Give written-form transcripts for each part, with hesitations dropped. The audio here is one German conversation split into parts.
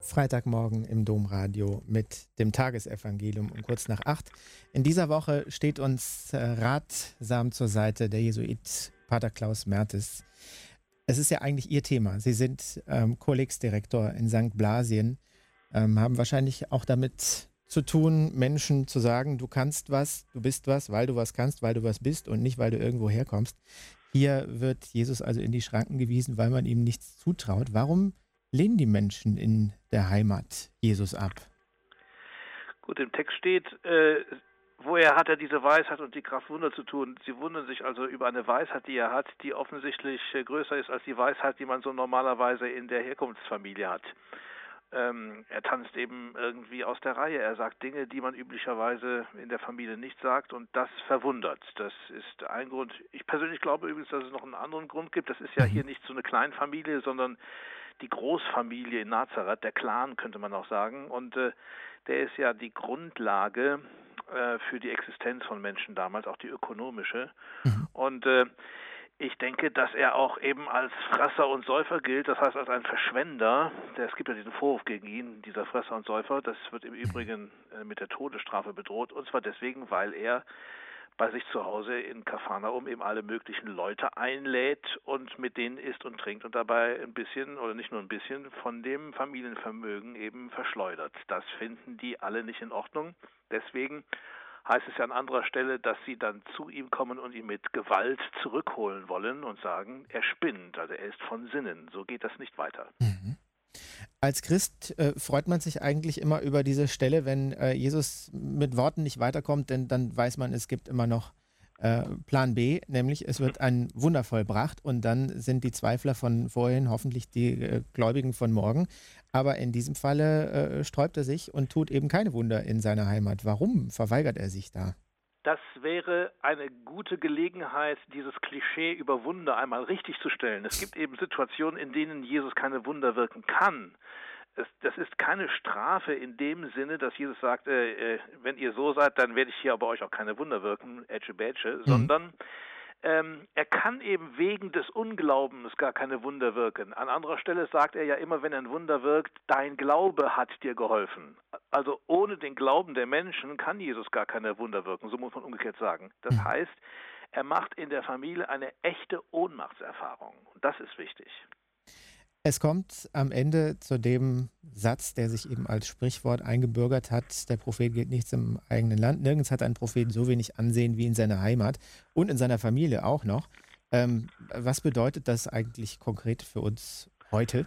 Freitagmorgen im Domradio mit dem Tagesevangelium um kurz nach 8. In dieser Woche steht uns ratsam zur Seite der Jesuit Pater Klaus Mertes. Es ist ja eigentlich Ihr Thema. Sie sind Kollegsdirektor in St. Blasien, haben wahrscheinlich auch damit zu tun, Menschen zu sagen, du kannst was, du bist was, weil du was kannst, weil du was bist und nicht, weil du irgendwo herkommst. Hier wird Jesus also in die Schranken gewiesen, weil man ihm nichts zutraut. Warum lehnen die Menschen in der Heimat Jesus ab? Gut, im Text steht, woher hat er diese Weisheit und die Kraft, Wunder zu tun? Sie wundern sich also über eine Weisheit, die er hat, die offensichtlich größer ist als die Weisheit, die man so normalerweise in der Herkunftsfamilie hat. Er tanzt eben irgendwie aus der Reihe. Er sagt Dinge, die man üblicherweise in der Familie nicht sagt, und das verwundert. Das ist ein Grund. Ich persönlich glaube übrigens, dass es noch einen anderen Grund gibt. Das ist ja hier nicht so eine Kleinfamilie, sondern die Großfamilie in Nazareth, der Clan könnte man auch sagen. Und der ist ja die Grundlage für die Existenz von Menschen damals, auch die ökonomische. Und ich denke, dass er auch eben als Fresser und Säufer gilt, das heißt als ein Verschwender. Es gibt ja diesen Vorwurf gegen ihn, dieser Fresser und Säufer. Das wird im Übrigen mit der Todesstrafe bedroht, und zwar deswegen, weil er bei sich zu Hause in Kapharnaum eben alle möglichen Leute einlädt und mit denen isst und trinkt und dabei ein bisschen, oder nicht nur ein bisschen, von dem Familienvermögen eben verschleudert. Das finden die alle nicht in Ordnung. Deswegen heißt es ja an anderer Stelle, dass sie dann zu ihm kommen und ihn mit Gewalt zurückholen wollen und sagen, er spinnt, also er ist von Sinnen. So geht das nicht weiter. Als Christ freut man sich eigentlich immer über diese Stelle, wenn Jesus mit Worten nicht weiterkommt, denn dann weiß man, es gibt immer noch Plan B, nämlich es wird ein Wunder vollbracht und dann sind die Zweifler von vorhin hoffentlich die Gläubigen von morgen. Aber in diesem Falle sträubt er sich und tut eben keine Wunder in seiner Heimat. Warum verweigert er sich da? Das wäre eine gute Gelegenheit, dieses Klischee über Wunder einmal richtig zu stellen. Es gibt eben Situationen, in denen Jesus keine Wunder wirken kann. Das ist keine Strafe in dem Sinne, dass Jesus sagt, wenn ihr so seid, dann werde ich hier bei euch auch keine Wunder wirken, sondern er kann eben wegen des Unglaubens gar keine Wunder wirken. An anderer Stelle sagt er ja immer, wenn ein Wunder wirkt, dein Glaube hat dir geholfen. Also ohne den Glauben der Menschen kann Jesus gar keine Wunder wirken, so muss man umgekehrt sagen. Das heißt, er macht in der Familie eine echte Ohnmachtserfahrung. Und das ist wichtig. Es kommt am Ende zu dem Satz, der sich eben als Sprichwort eingebürgert hat: Der Prophet gilt nichts im eigenen Land. Nirgends hat ein Prophet so wenig Ansehen wie in seiner Heimat und in seiner Familie auch noch. Was bedeutet das eigentlich konkret für uns heute?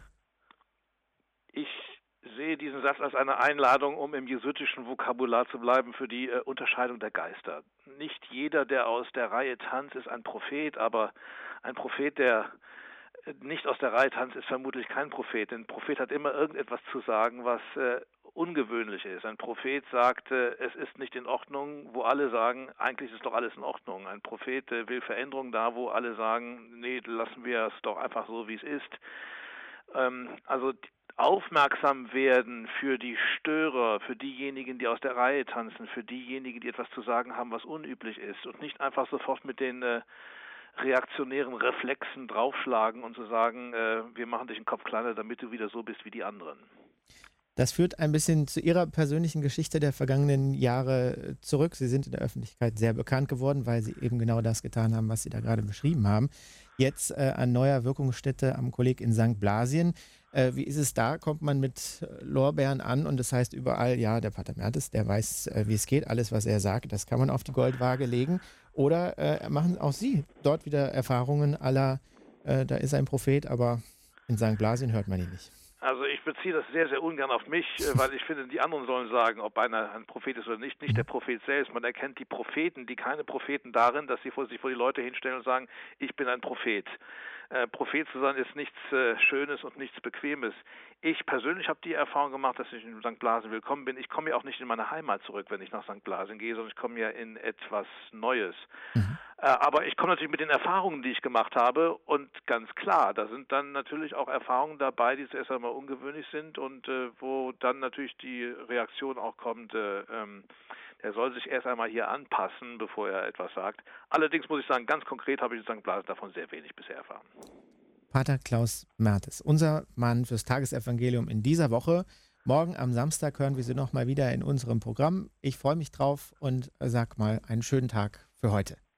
Ich sehe diesen Satz als eine Einladung, um im jesuitischen Vokabular zu bleiben, für die Unterscheidung der Geister. Nicht jeder, der aus der Reihe tanzt, ist ein Prophet, aber ein Prophet, der nicht aus der Reihe tanzt, ist vermutlich kein Prophet. Denn ein Prophet hat immer irgendetwas zu sagen, was ungewöhnlich ist. Ein Prophet sagt, es ist nicht in Ordnung, wo alle sagen, eigentlich ist doch alles in Ordnung. Ein Prophet will Veränderung da, wo alle sagen, nee, lassen wir es doch einfach so, wie es ist. Also aufmerksam werden für die Störer, für diejenigen, die aus der Reihe tanzen, für diejenigen, die etwas zu sagen haben, was unüblich ist, und nicht einfach sofort mit den reaktionären Reflexen draufschlagen und zu sagen, wir machen dich den Kopf kleiner, damit du wieder so bist wie die anderen. Das führt ein bisschen zu Ihrer persönlichen Geschichte der vergangenen Jahre zurück. Sie sind in der Öffentlichkeit sehr bekannt geworden, weil Sie eben genau das getan haben, was Sie da gerade beschrieben haben. Jetzt an neuer Wirkungsstätte am Kolleg in St. Blasien. Wie ist es da? Kommt man mit Lorbeeren an und das heißt überall, ja, der Pater Mertes, der weiß, wie es geht. Alles, was er sagt, das kann man auf die Goldwaage legen. Oder machen auch Sie dort wieder Erfahrungen à la, da ist ein Prophet, aber in St. Blasien hört man ihn nicht? Also ich beziehe das sehr, sehr ungern auf mich, weil ich finde, die anderen sollen sagen, ob einer ein Prophet ist oder nicht der Prophet selbst. Man erkennt die Propheten, die keine Propheten darin, dass sie sich vor die Leute hinstellen und sagen, ich bin ein Prophet. Prophet zu sein ist nichts Schönes und nichts Bequemes. Ich persönlich habe die Erfahrung gemacht, dass ich in St. Blasien willkommen bin. Ich komme ja auch nicht in meine Heimat zurück, wenn ich nach St. Blasien gehe, sondern ich komme ja in etwas Neues. Aber ich komme natürlich mit den Erfahrungen, die ich gemacht habe, und ganz klar, da sind dann natürlich auch Erfahrungen dabei, die zuerst einmal ungewöhnlich sind und wo dann natürlich die Reaktion auch kommt, er soll sich erst einmal hier anpassen, bevor er etwas sagt. Allerdings muss ich sagen, ganz konkret habe ich in St. Blasien davon sehr wenig bisher erfahren. Pater Klaus Mertes, unser Mann fürs Tagesevangelium in dieser Woche. Morgen am Samstag hören wir sie nochmal wieder in unserem Programm. Ich freue mich drauf und sag mal einen schönen Tag für heute.